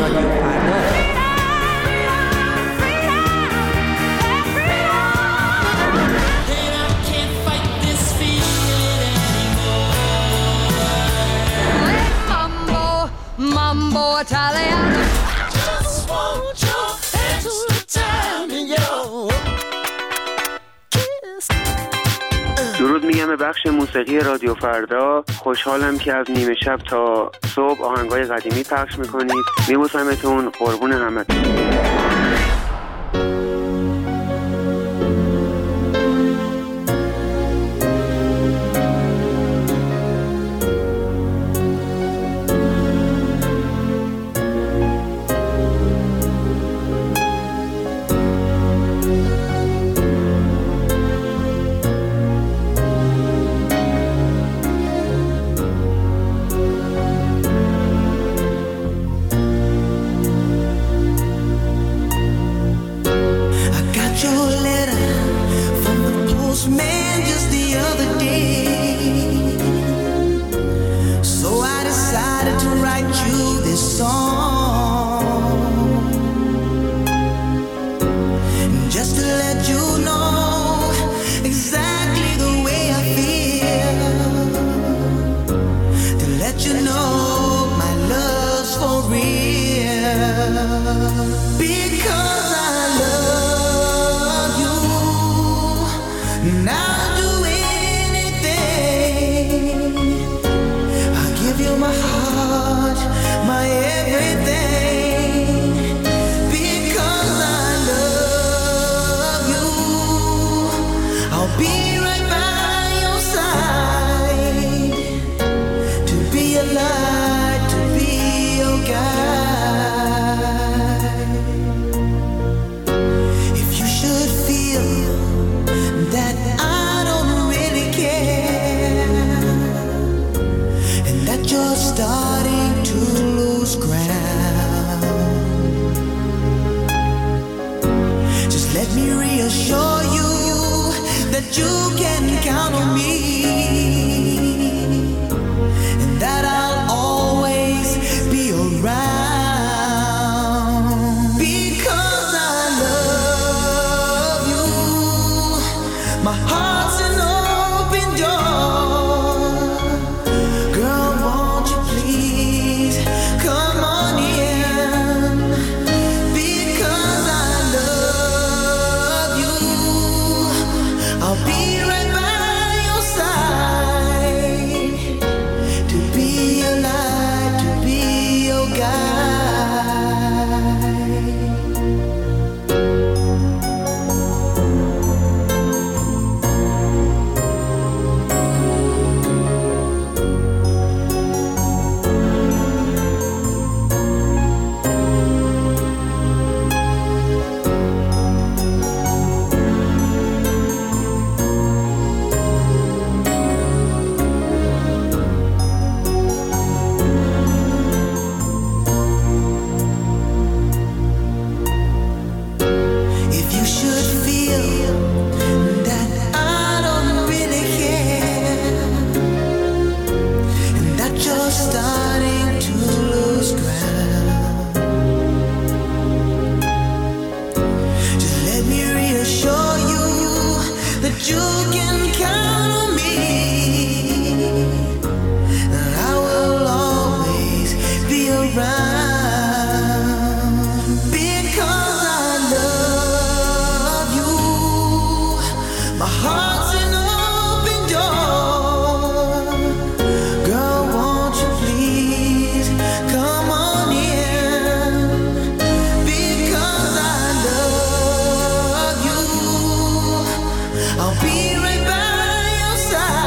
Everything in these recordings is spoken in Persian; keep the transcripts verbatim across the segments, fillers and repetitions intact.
رادیو فردا. Mambo Italiano. Just want your extra time in your kiss. درود میگم به بخش موسیقی رادیو فردا. خوشحالم که از نیمه شب تا صبح آهنگای قدیمی پخش میکنید. میبوسمتون، قربون همتون.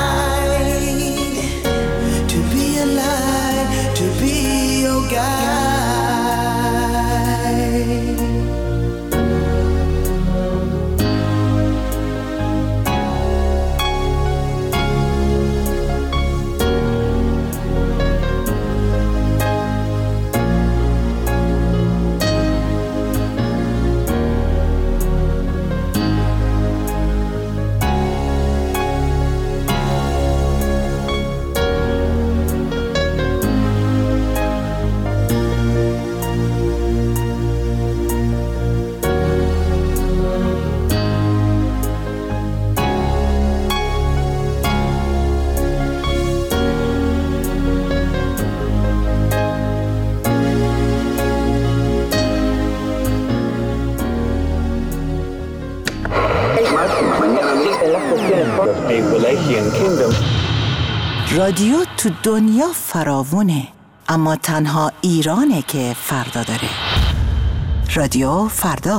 God. رادیو تو دنیا فراوونه، اما تنها ایرانه که فردا داره. رادیو فردا.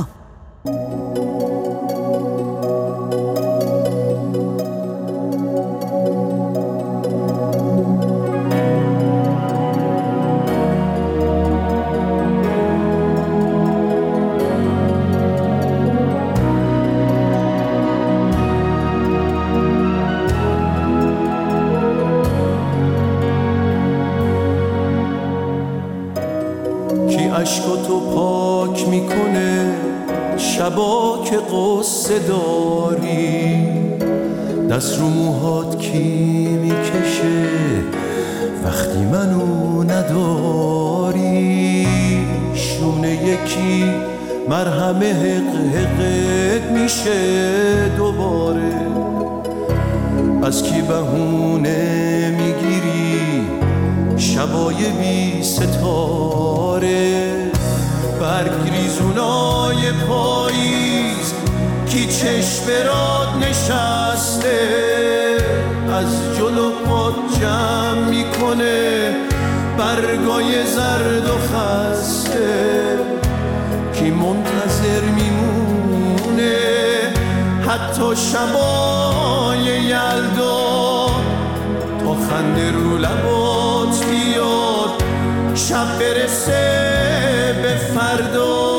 عشقاتو پاک میکنه شبا که قصه داری، دست رو موهات کی میکشه وقتی منو نداری، شونه یکی مرهم حق حقت میشه دوباره، از کی بهونه میگیری شبای بی ستاره، برگ ریزونای پاییز کی چشم راد نشسته، از جلو پات جمع میکنه برگای زرد و خسته، کی منتظر میمونه حتی شبای یلدا تا خنده رو لبات بیاد شب برسه به فردا.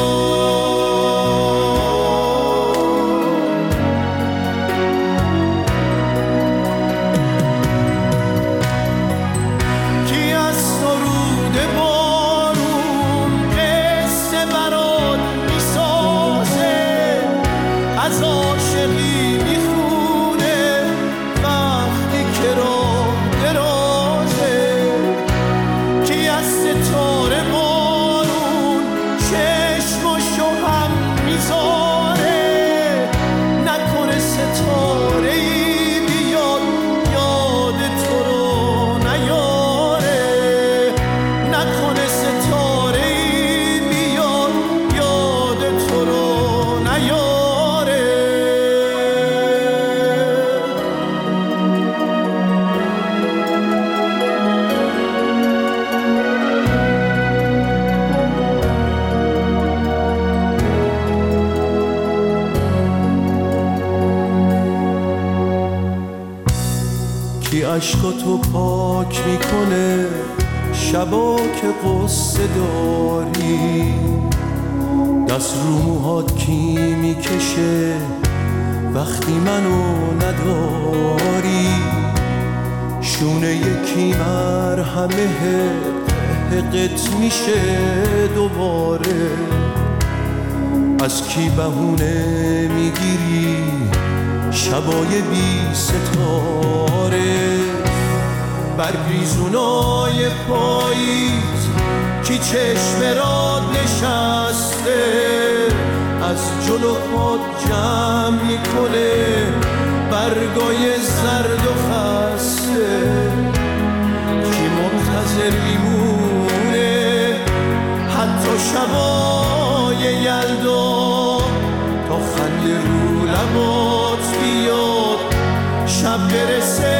کی از سرود بارون قصه برات میسازه، از عاشقی میخونه وقتی که راه درازه، کی از ستاره بارون چشماشو هم میذاره، نکنه ستاره ای بیاد یاد تو رو نیاره، نکنه ستاره ای بیاد یاد تو رو نیاره. کی عشقاتو پاک میکنه شبا که قصه داری، دست رو موهات کی میکشه وقتی منو نداری، شونه یکی مرهم حقت میشه دوباره، از کی بهونه میگیری شبای بی ستاره، برگ ریزونای پاییز کی چشم راد نشسته، از جلو پات جمع میکنه برگای زرد و خسته، کی منتظر میمونه حتی شبای یلدا تا خنده رو لبات بیاد شب برسه